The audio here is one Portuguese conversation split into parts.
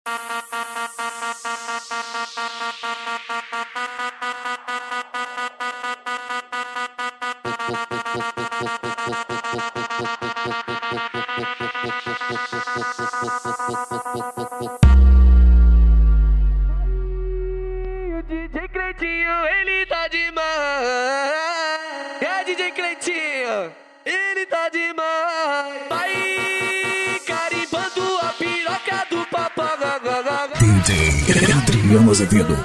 O DJ Cleitinho, ele tá demais. É DJ Cleitinho, ele tá demais. Vai carimbando a piroca do papagaga. DJ Adriano Azevedo.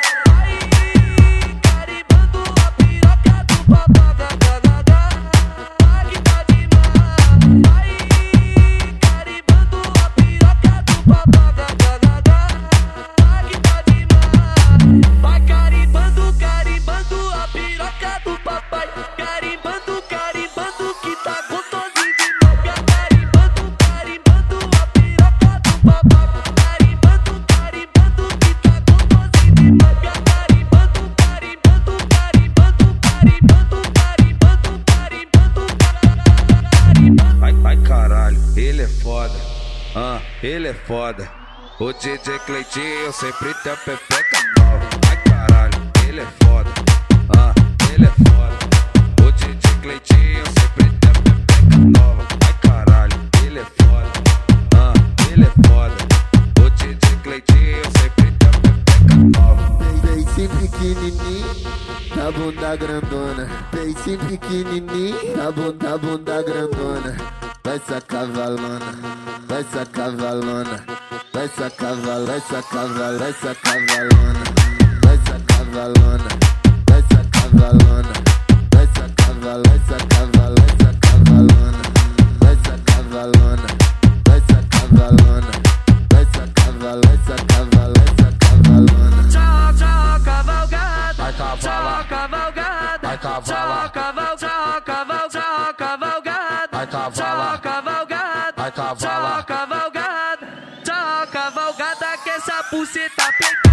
Ele é foda, ele é foda. O DJ Cleitinho sempre tem a pepeca nova. Ai caralho, ele é foda, ele é foda. O DJ Cleitinho sempre tem a pepeca nova. Ai caralho, ele é foda, ele é foda. O DJ Cleitinho sempre tem a pepeca nova. Peitinho pequenininho, da bunda grandona. Peitinho pequenininho, da bunda grandona. Vai sacar valona, vai sacar valona, vai sacar valona, vai sacar valona, vai sacar valona, vai sacar valona, vai sacar valona, vai sacar valona, vai sacar valona, vai sacar valona, vai sacar valona, vai sacar valona, vai sacar valona, vai sacar valona. Tchau, tchau, cavalgada. Vai Tchau, cavalgada. vai Tchau, cavalar, tchau, cavalgada. vai Tchau, cavalar, cavalgada. vai Tchau, cavalar. cavalgada. Tchau, cavalgada, que essa buceta pegou.